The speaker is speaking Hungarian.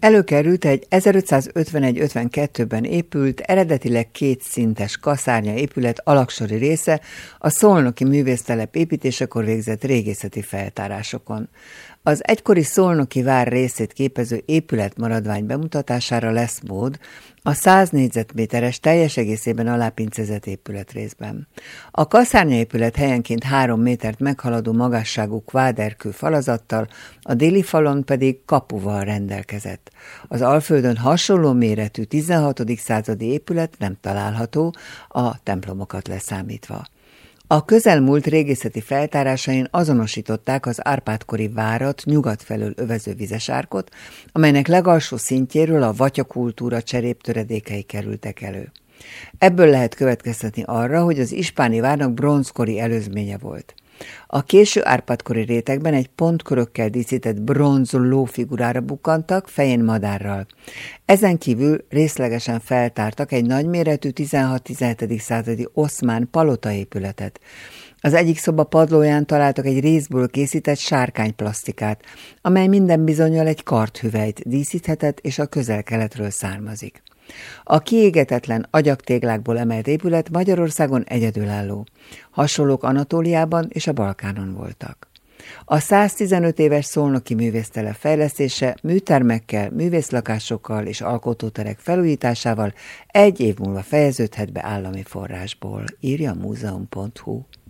Előkerült egy 1551-52-ben épült, eredetileg kétszintes kaszárnya épület alaksori része a szolnoki művésztelep építésekor végzett régészeti feltárásokon. Az egykori szolnoki vár részét képező épületmaradvány bemutatására lesz mód a 100 négyzetméteres teljes egészében alápincezett épületrészben. A kaszárnyaépület helyenként 3 métert meghaladó magasságú kváderkő falazattal, a déli falon pedig kapuval rendelkezett. Az Alföldön hasonló méretű 16. századi épület nem található, a templomokat leszámítva. A közelmúlt régészeti feltárásain azonosították az Árpád-kori várat nyugat felől övező vizesárkot, amelynek legalsó szintjéről a vatyakultúra cseréptöredékei kerültek elő. Ebből lehet következtetni arra, hogy az ispáni várnak bronzkori előzménye volt. A késő Árpád-kori rétegben egy pontkörökkel díszített bronz lófigurára bukkantak, fején madárral. Ezen kívül részlegesen feltártak egy nagyméretű 16-17. századi oszmán palotaépületet. Az egyik szoba padlóján találtak egy rézből készített sárkányplasztikát, amely minden bizonnyal egy karthüvelyt díszíthetett és a közel-keletről származik. A kiégetetlen agyaktéglákból emelt épület Magyarországon egyedülálló. Hasonlók Anatóliában és a Balkánon voltak. A 115 éves szolnoki művésztelep fejlesztése műtermekkel, művészlakásokkal és alkotóterek felújításával 1 év múlva fejeződhet be állami forrásból, írja múzeum.hu.